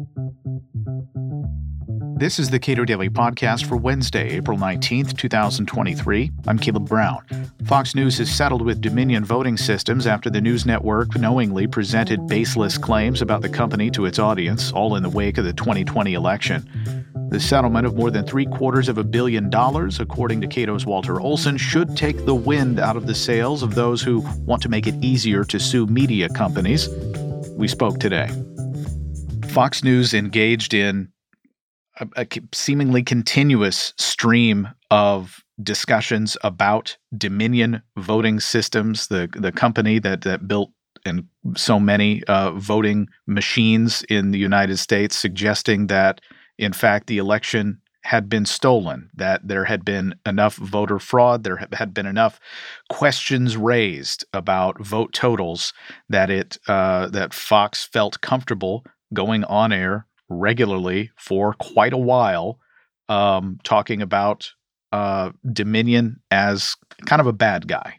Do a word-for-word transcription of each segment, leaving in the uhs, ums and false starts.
This is the Cato Daily Podcast for Wednesday, April nineteenth, twenty twenty-three. I'm Caleb Brown. Fox News has settled with Dominion Voting Systems after the news network knowingly presented baseless claims about the company to its audience, all in the wake of the twenty twenty election. The settlement of more than three quarters of a billion dollars, according to Cato's Walter Olson, should take the wind out of the sails of those who want to make it easier to sue media companies. We spoke today. Fox News engaged in a, a seemingly continuous stream of discussions about Dominion Voting Systems, the the company that, that built and so many uh, voting machines in the United States, suggesting that, in fact, the election had been stolen, that there had been enough voter fraud, there had been enough questions raised about vote totals that it uh, that Fox felt comfortable going on air regularly for quite a while, um, talking about uh, Dominion as kind of a bad guy.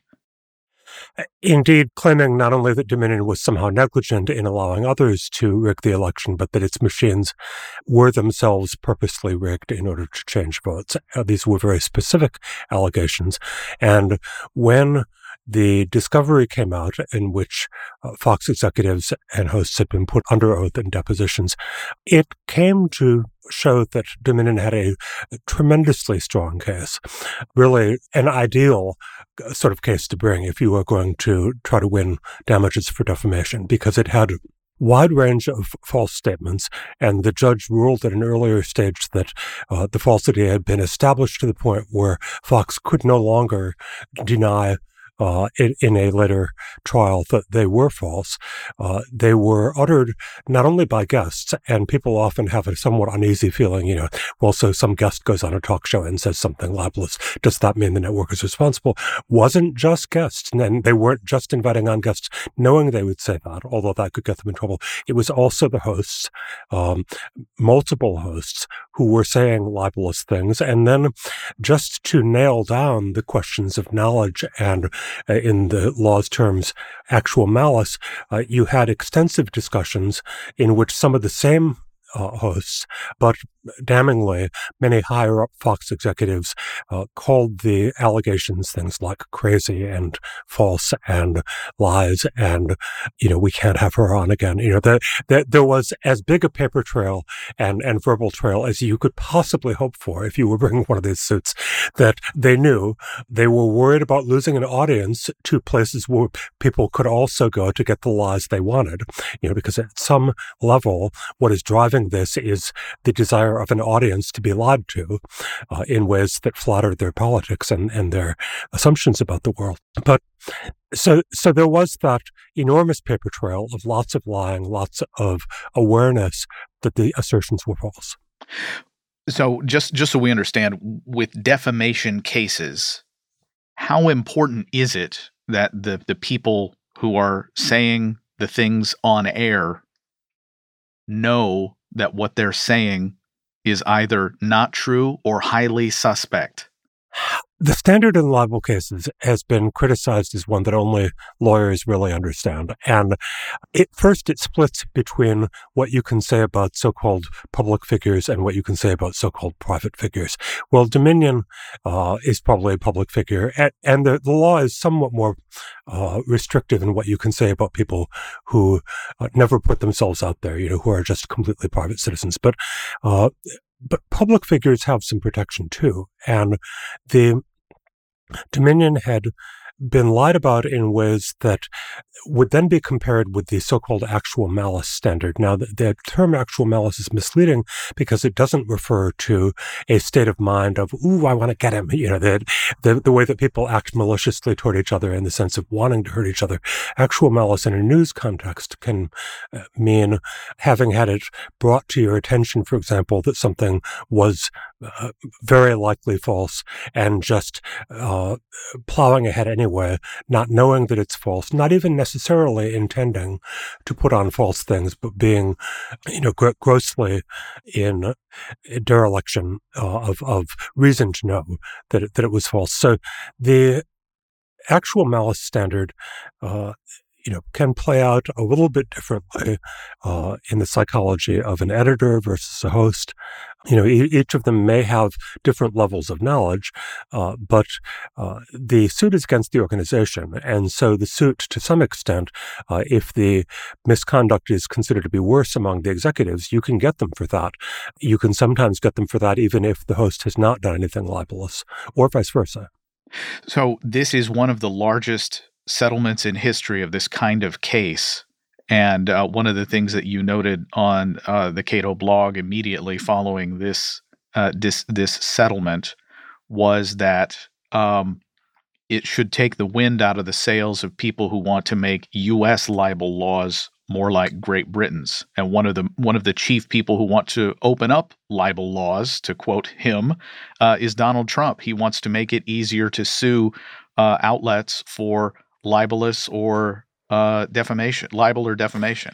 Indeed, claiming not only that Dominion was somehow negligent in allowing others to rig the election, but that its machines were themselves purposely rigged in order to change votes. Uh, these were very specific allegations. And when the discovery came out in which uh, Fox executives and hosts had been put under oath in depositions, it came to show that Dominion had a tremendously strong case, really an ideal sort of case to bring if you were going to try to win damages for defamation, because it had wide range of false statements, and the judge ruled at an earlier stage that uh, the falsity had been established to the point where Fox could no longer deny Uh, in, in a later trial that they were false. Uh, they were uttered not only by guests, and people often have a somewhat uneasy feeling, you know, well, so some guest goes on a talk show and says something libelous. Does that mean the network is responsible? Wasn't just guests, and they weren't just inviting on guests knowing they would say that, although that could get them in trouble. It was also the hosts, um, multiple hosts, who were saying libelous things, and then just to nail down the questions of knowledge and Uh, in the law's terms, actual malice, uh, you had extensive discussions in which some of the same uh, hosts, but damningly, many higher-up Fox executives uh, called the allegations things like crazy and false and lies and, you know, we can't have her on again. You know, that the, there was as big a paper trail and, and verbal trail as you could possibly hope for if you were bringing one of these suits, that they knew they were worried about losing an audience to places where people could also go to get the lies they wanted, you know, because at some level, what is driving this is the desire of an audience to be lied to uh, in ways that flatter their politics and, and their assumptions about the world. But so so there was that enormous paper trail of lots of lying, lots of awareness that the assertions were false. So just, just so we understand, with defamation cases, how important is it that the, the people who are saying the things on air know that what they're saying is either not true or highly suspect? The standard in libel cases has been criticized as one that only lawyers really understand. And it, first, it splits between what you can say about so-called public figures and what you can say about so-called private figures. Well, Dominion uh, is probably a public figure, and, and the, the law is somewhat more uh, restrictive in what you can say about people who uh, never put themselves out there, you know, who are just completely private citizens. But uh, But public figures have some protection too. And the Dominion had been lied about in ways that would then be compared with the so-called actual malice standard. Now, the, the term actual malice is misleading because it doesn't refer to a state of mind of, ooh, I want to get him, you know, the, the, the way that people act maliciously toward each other in the sense of wanting to hurt each other. Actual malice in a news context can uh, mean having had it brought to your attention, for example, that something was uh, very likely false and just uh, plowing ahead anyway, not knowing that it's false, not even necessarily intending to put on false things, but being, you know, gr- grossly in dereliction uh, of, of reason to know that it, that it was false. So the actual malice standard uh, you know, can play out a little bit differently uh, in the psychology of an editor versus a host. You know, e- each of them may have different levels of knowledge, uh, but uh, the suit is against the organization. And so the suit, to some extent, uh, if the misconduct is considered to be worse among the executives, you can get them for that. You can sometimes get them for that even if the host has not done anything libelous, or vice versa. So this is one of the largest settlements in history of this kind of case. And uh, one of the things that you noted on uh, the Cato blog immediately following this uh, this, this settlement was that um, it should take the wind out of the sails of people who want to make U S libel laws more like Great Britain's. And one of the one of the chief people who want to open up libel laws, to quote him, uh, is Donald Trump. He wants to make it easier to sue uh, outlets for libelous or uh, defamation, libel or defamation.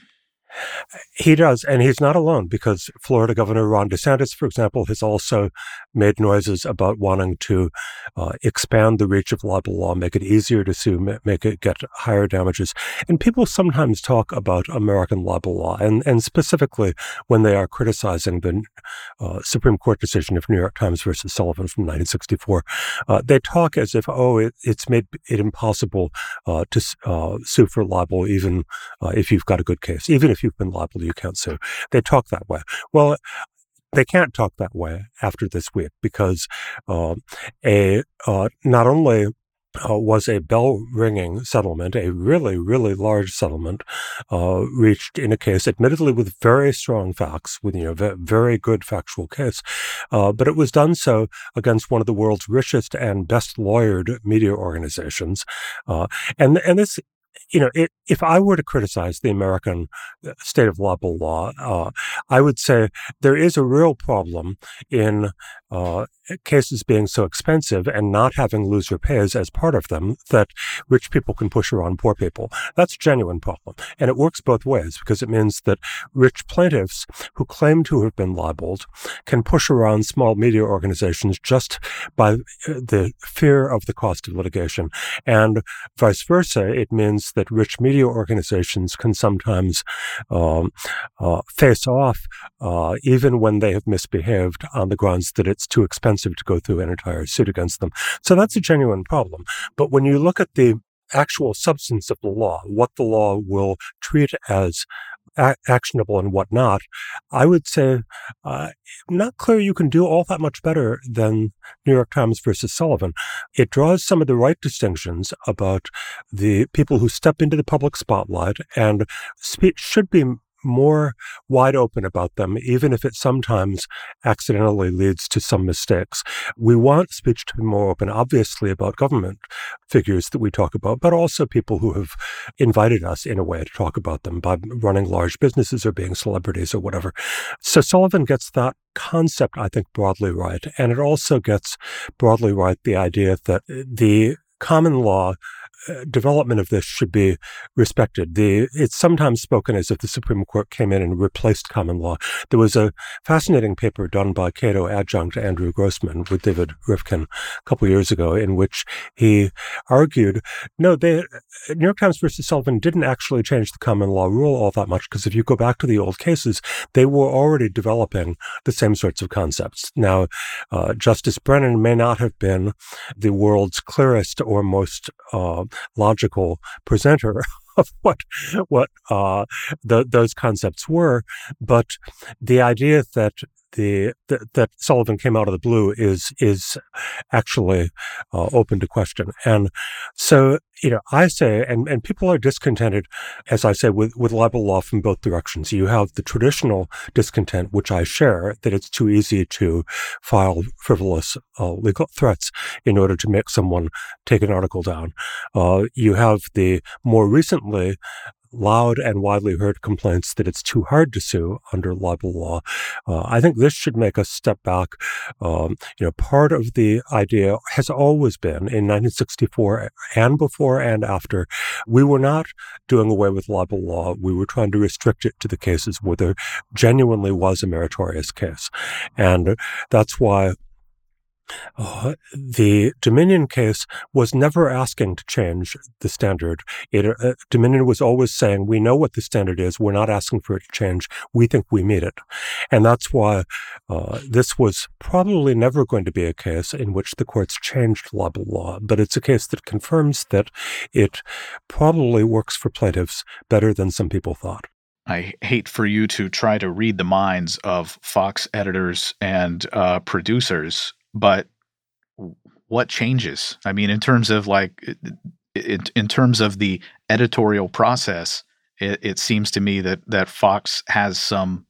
He does, and he's not alone, because Florida Governor Ron DeSantis, for example, has also made noises about wanting to uh, expand the reach of libel law, make it easier to sue, make it get higher damages. And people sometimes talk about American libel law, and, and specifically when they are criticizing the uh, Supreme Court decision of New York Times versus Sullivan from nineteen sixty-four. Uh, they talk as if, oh, it, it's made it impossible uh, to uh, sue for libel, even uh, if you've got a good case, even if you've been libeled, you can't sue. They talk that way. Well, they can't talk that way after this week, because uh, a uh, not only uh, was a bell-ringing settlement, a really, really large settlement, uh, reached in a case, admittedly with very strong facts, with you know very good factual case, uh, but it was done so against one of the world's richest and best lawyered media organizations, uh, and and this. You know, it, if I were to criticize the American state of libel law, uh, I would say there is a real problem in uh, cases being so expensive and not having loser pays as part of them that rich people can push around poor people. That's a genuine problem. And it works both ways, because it means that rich plaintiffs who claim to have been libeled can push around small media organizations just by the fear of the cost of litigation. And vice versa, it means that rich media organizations can sometimes um, uh, face off uh, even when they have misbehaved on the grounds that it's too expensive to go through an entire suit against them. So that's a genuine problem. But when you look at the actual substance of the law, what the law will treat as a- actionable and what not, I would say uh, not clear you can do all that much better than New York Times versus Sullivan. It draws some of the right distinctions about the people who step into the public spotlight, and speech should be more wide open about them, even if it sometimes accidentally leads to some mistakes. We want speech to be more open, obviously, about government figures that we talk about, but also people who have invited us in a way to talk about them by running large businesses or being celebrities or whatever. So Sullivan gets that concept, I think, broadly right. And it also gets broadly right the idea that the common law Uh, development of this should be respected. The, it's sometimes spoken as if the Supreme Court came in and replaced common law. There was a fascinating paper done by Cato adjunct Andrew Grossman with David Rifkin a couple of years ago, in which he argued, no, they, New York Times versus Sullivan didn't actually change the common law rule all that much, because if you go back to the old cases, they were already developing the same sorts of concepts. Now, uh, Justice Brennan may not have been the world's clearest or most uh, logical presenter of what what uh, the, those concepts were, but the idea that the that, that Sullivan came out of the blue is is actually uh, open to question. And so, you know, I say, and, and people are discontented, as I say, with, with libel law from both directions. You have the traditional discontent, which I share, that it's too easy to file frivolous uh, legal threats in order to make someone take an article down. Uh, you have the more recently loud and widely heard complaints that it's too hard to sue under libel law. Uh, I think this should make us step back. Um, you know, part of the idea has always been, in nineteen sixty-four and before and after, we were not doing away with libel law. We were trying to restrict it to the cases where there genuinely was a meritorious case. And that's why Uh, the Dominion case was never asking to change the standard. It, uh, Dominion was always saying, we know what the standard is. We're not asking for it to change. We think we meet it. And that's why uh, this was probably never going to be a case in which the courts changed libel law. But it's a case that confirms that it probably works for plaintiffs better than some people thought. I hate for you to try to read the minds of Fox editors and uh, producers, but what changes? I mean, in terms of like, in, in terms of the editorial process, it, it seems to me that that Fox has some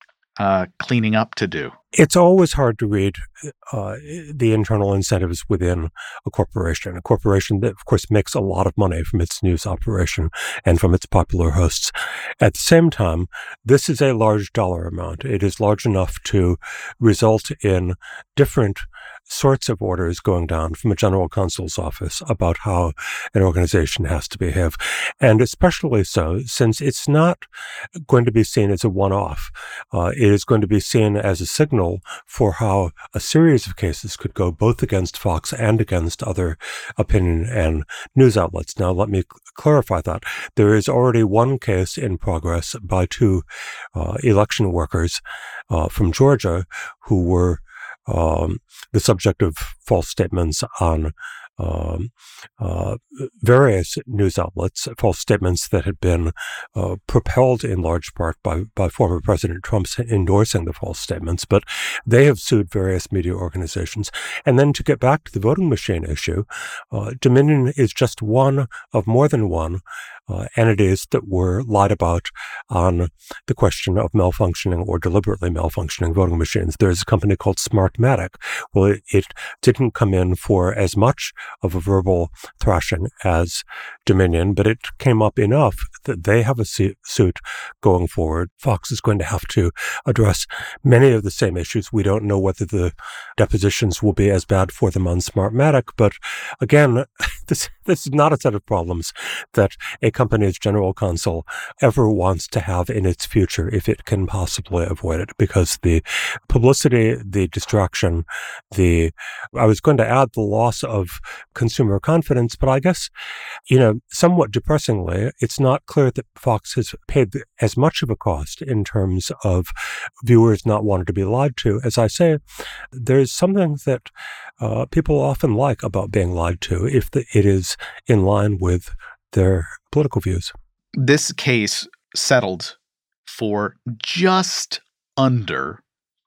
uh, cleaning up to do. It's always hard to read uh, the internal incentives within a corporation. A corporation that, of course, makes a lot of money from its news operation and from its popular hosts. At the same time, this is a large dollar amount. It is large enough to result in different sorts of orders going down from a general counsel's office about how an organization has to behave. And especially so since it's not going to be seen as a one-off. Uh, it is going to be seen as a signal for how a series of cases could go both against Fox and against other opinion and news outlets. Now, let me clarify that. There is already one case in progress by two uh, election workers uh, from Georgia who were Um, the subject of false statements on um, uh, various news outlets, false statements that had been uh, propelled in large part by, by former President Trump's endorsing the false statements, but they have sued various media organizations. And then to get back to the voting machine issue, uh, Dominion is just one of more than one Uh, entities that were lied about on the question of malfunctioning or deliberately malfunctioning voting machines. There's a company called Smartmatic. Well, it, it didn't come in for as much of a verbal thrashing as Dominion, but it came up enough that they have a su- suit going forward. Fox is going to have to address many of the same issues. We don't know whether the depositions will be as bad for them on Smartmatic, but again, this, this is not a set of problems that a company's general counsel ever wants to have in its future if it can possibly avoid it, because the publicity, the distraction, the, I was going to add the loss of consumer confidence, but I guess, you know, somewhat depressingly, it's not clear that Fox has paid as much of a cost in terms of viewers not wanting to be lied to. As I say, there's something that uh, people often like about being lied to if the, it is in line with their political views. This case settled for just under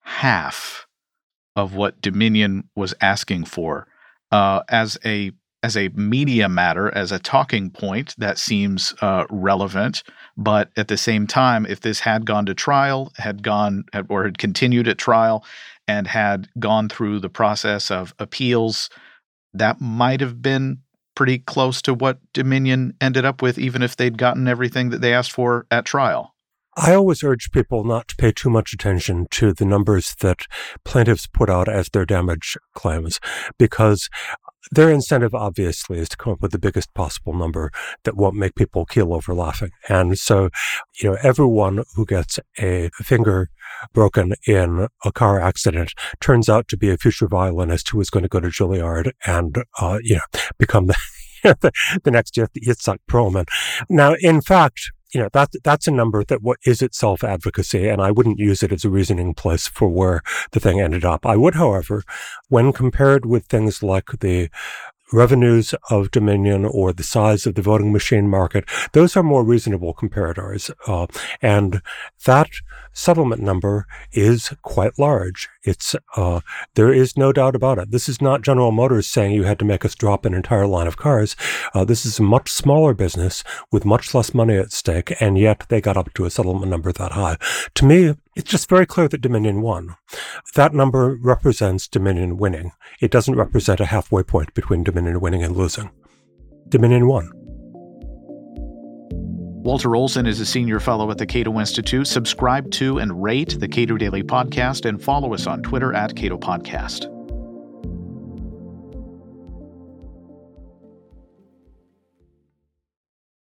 half of what Dominion was asking for. Uh, as a as a media matter, as a talking point, that seems uh, relevant. But at the same time, if this had gone to trial, had gone or had continued at trial, and had gone through the process of appeals, that might have been pretty close to what Dominion ended up with, even if they'd gotten everything that they asked for at trial. I always urge people not to pay too much attention to the numbers that plaintiffs put out as their damage claims, because their incentive, obviously, is to come up with the biggest possible number that won't make people keel over laughing. And so, you know, everyone who gets a finger broken in a car accident turns out to be a future violinist who is going to go to Juilliard and, uh, you know, become the, the, the next Yitzhak Perlman. Now, in fact, you know, that, that's a number that what is itself advocacy, and I wouldn't use it as a reasoning place for where the thing ended up. I would, however, when compared with things like the revenues of Dominion or the size of the voting machine market, those are more reasonable comparators. Uh, and that settlement number is quite large. It's, uh, there is no doubt about it. This is not General Motors saying you had to make us drop an entire line of cars. Uh, this is a much smaller business with much less money at stake, and yet they got up to a settlement number that high. To me, it's just very clear that Dominion won. That number represents Dominion winning. It doesn't represent a halfway point between Dominion winning and losing. Dominion won. Walter Olson is a senior fellow at the Cato Institute. Subscribe to and rate the Cato Daily Podcast and follow us on Twitter at Cato Podcast.